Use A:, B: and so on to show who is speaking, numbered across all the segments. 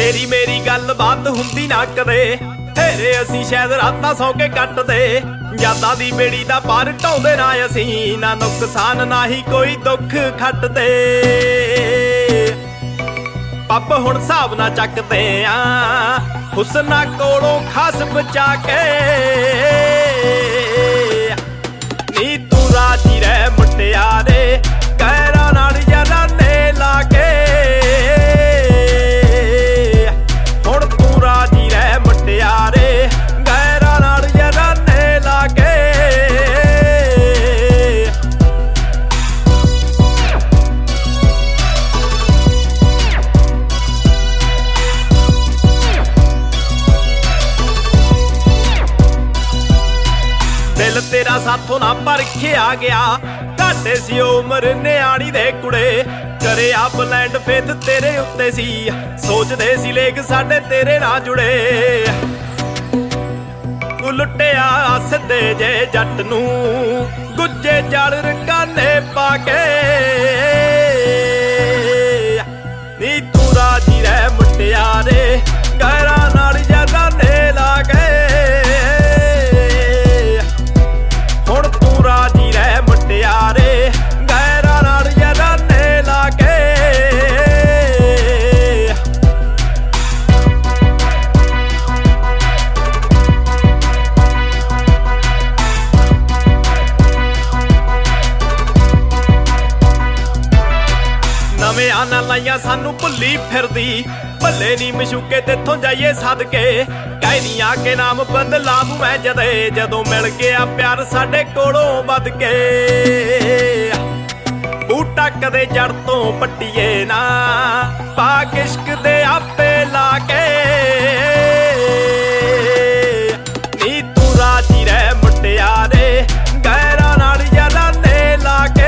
A: ਤੇਰੀ ਮੇਰੀ ਗੱਲ ਬਾਤ ਹੁੰਦੀ ਨਾ ਕਦੇ, ਤੇਰੇ ਅਸੀਂ ਸ਼ਾਇਦ ਰਾਤਾਂ ਸੌਂ ਕੇ ਕੱਟਦੇ। ਯਾਦਾਂ ਦੀ ਬੇੜੀ ਦਾ ਪਾਰ ਢਾਉਂਦੇ ਨਾ ਅਸੀਂ, ਨਾ ਨੁਕਸਾਨ ਨਾ ਹੀ ਕੋਈ ਦੁੱਖ ਖੱਟਦੇ। ਪੱਬ ਹੁਣ ਹਿਸਾਬ ਨਾ ਚੱਕਦੇ ਆ, ਹੁਸਨਾ ਕੋਲੋਂ ਖਾਸ ਬਚਾ ਕੇ। ਨੀ ਤੂੰ ਰਾਜੀ ਰਹਿ ਮੁਟਿਆਰੇ, ਕਹਿਰਾਂ ਨਾਲ ਯਾਰਾਂ ਨੇ ਲਾ ਕੇ। ਹੁਣ ਤੂੰ ਰਾਜੀ ਰਹਿ ਮੁਟਿਆਰੇ, ਕਹਿਰਾਂ ਨਾਲ ਯਾਰਾਂ ਨੇ ਲਾ ਕੇ। ਦਿਲ ਤੇਰਾ ਸਾਥੋਂ ਨਾ ਪਰਖਿਆ ਗਿਆ, ਘਾਟੇ ਸੀ ਉਮਰ ਨਿਆਣੀ ਦੇ ਕੁੜੇ। ਕਰੇ ਆ ਬਲੈਂਡ ਫੇਥ ਤੇਰੇ ਉੱਤੇ ਸੀ, ਸੋਚਦੇ ਸੀ ਲੇਖ ਸਾਡੇ ਤੇਰੇ ਨਾਲ ਜੁੜੇ। ਤੂੰ ਲੁੱਟਿਆ ਸਿੱਧੇ ਜੇ ਜੱਟ ਨੂੰ, ਗੁੱਜੇ ਜਲ ਰਕਾਨੇ ਪਾ ਕੇ। ਨੀ ਤੂੰ ਰਾਜੀ ਰਹਿ ਮੁਟਿਆਰੇ, ਗਹਿਰਾਂ ਨਾਲ ਯਾਰਾਂ ਨੇ ਲਾ ਕੇ। ਹੁਣ ਤੂੰ ਰਾਜੀ ਰਹਿ ਮੁਟਿਆਰੇ, ਗਹਿਰਾਂ ਨਾਲ ਯਾਰਾਂ ਨੇ ਲਾ ਕੇ। ਨਵੇਂ ਨਾਲ ਲਾਈਆਂ ਸਾਨੂੰ ਭੁੱਲੀ ਫਿਰਦੀ, ਭੱਲੇ ਨੀ ਮਸ਼ੂਕੇ ਤੇਥੋਂ ਜਾਈਏ ਸਦਕੇ। ਕਹਿਨੀ ਆ ਕੇ ਨਾਮ ਬਦਲਾ ਦੂੰ ਮੈਂ ਜਦੇ, ਜਦੋਂ ਮਿਲ ਗਿਆ ਪਿਆਰ ਸਾਡੇ ਕੋਲੋਂ ਵੱਧ ਕੇ। ਬੂਟਾ ਕਦੇ ਜੜ ਤੋਂ ਪੱਟੀਏ ਨਾ, ਪਾ ਇਸ਼ਕ ਦੇ ਆਪੇ ਲਾ ਕੇ। ਨੀ ਤੂੰ ਰਾਜੀ ਰਹਿ ਮੁਟਿਆਰੇ, ਗਹਿਰਾਂ ਨਾਲ ਯਾਰਾਂ ਨੇ ਲਾ ਕੇ।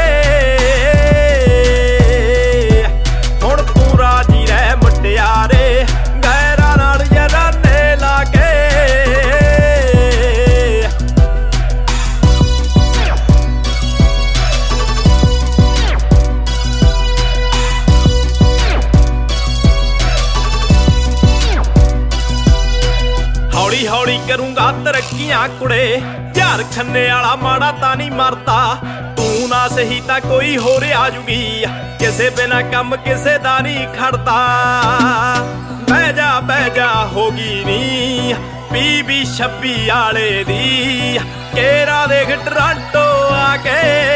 A: ਹੁਣ ਤੂੰ ਰਾਜੀ ਰਹਿ ਮੁਟਿਆਰੇ, ਗਹਿਰਾਂ ਨਾਲ ਯਾਰਾਂ ਨੇ ਲਾ ਕੇ। ਹੌਲੀ ਹੌਲੀ ਕਰੂੰਗਾ ਤਰੱਕੀਆਂ ਕੁੜੇ, ਯਾਰ ਖੰਨੇ ਵਾਲਾ ਮਾੜਾ ਤਾਂ ਨਹੀਂ ਮਰਦਾ। ਤੂੰ ਨਾ ਸਹੀ ਤਾਂ ਕੋਈ ਹੋਰ ਆਜੂਗੀ, ਕਿਸੇ ਬਿਨਾ ਕੰਮ ਕਿਸੇ ਦਾ ਨਹੀਂ ਖੜਦਾ। ਬਹਿ ਜਾ ਹੋਗੀ ਨੀ PB 26 ਵਾਲੇ ਦੀ, ਕੇਰਾ ਦੇਖ ਟਰਾਂਟੋ ਆ ਕੇ।